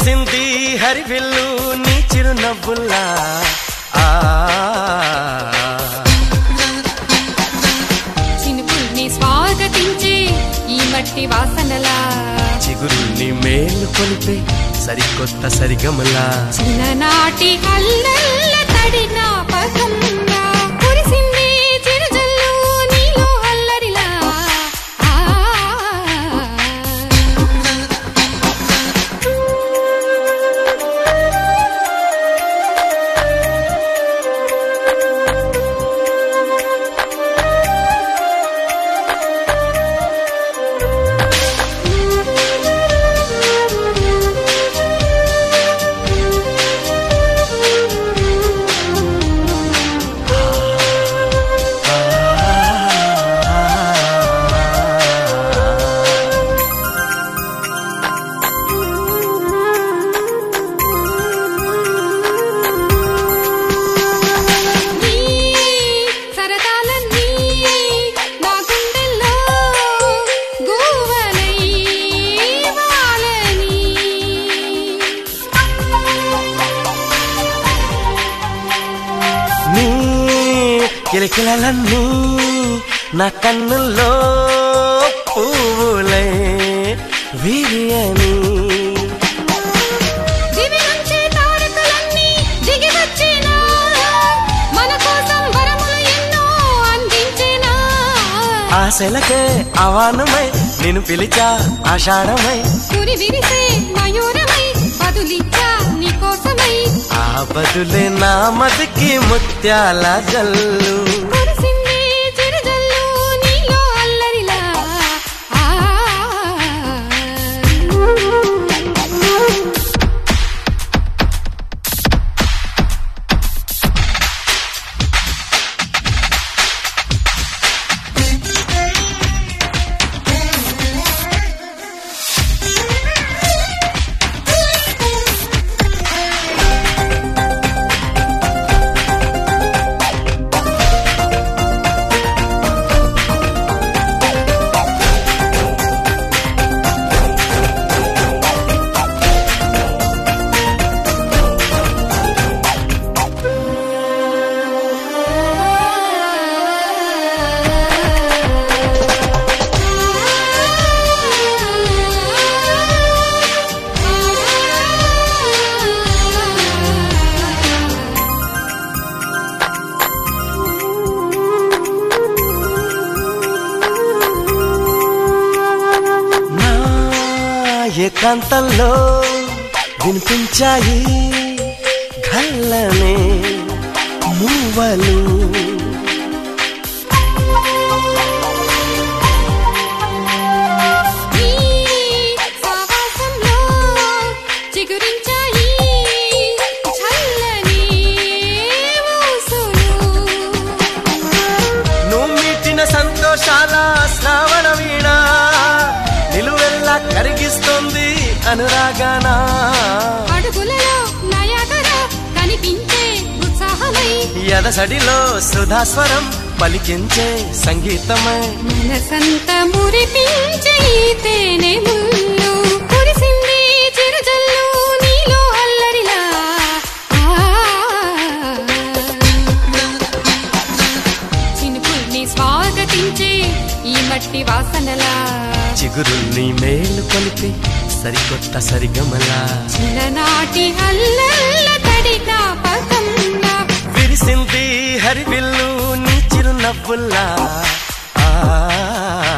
విరిసింది హరివిల్లు నీ చిరునవ్వుల్లా చినుకుల్ని స్వాగతించే ఈ మట్టి వాసనలా చిగురుల్ని మేలు కొలిపే సరికొత్త సరిగమలా చిన్ననాటి అల్లల్ల తడిన పదంగా కురిసింది చిరుజల్లు నీలో అల్లరిలా కిలకిలలన్నీ నా కన్నుల్లో పువ్వులై విరియని దివి నుంచి తారకలన్నీ దిగి వచ్చినా మన కోసం వరములు ఎన్నో అందించినా ఆశలకే అవానమై నిన్ను పిలిచా ఆషాఢమై కురి విరిసే మయూరమై బదులిచ్చా నీకోసమై ఆ బదులే నా మదికి ముత్యాల జల్లు కురిసింది చిరుజల్లు నీలో అల్లరిలా ఏకాంతంలో వినిపించాయి ఘల్లనే మూవలు చిగురించాయి చల్లని ఊసులు నువ్వు మీటిన సంతోషాల శ్రావణ వీణ నిలువెల్లా కరిగిస్తుంది అనురాగానా అడుగులలో నయాగర కనిపించే ఉత్సాహమై ఎదసడిలో సుధాస్వరం పలికించే సంగీతమై మనసంత మురిపించే తేనె ముళ్ళు కురిసింది చిరుజల్లు నీలో అల్లరిలా చినుకుల్ని స్వాగతించే ఈ మట్టి వాసనలా చిగురుల్ని మేలు కొలిపి సరికొత్త సరిగమలా చిన్ననాటి అల్లల్ల తడిన పదంగా విరిసింది హరివిల్లు నీ చిరునవ్వుల్లా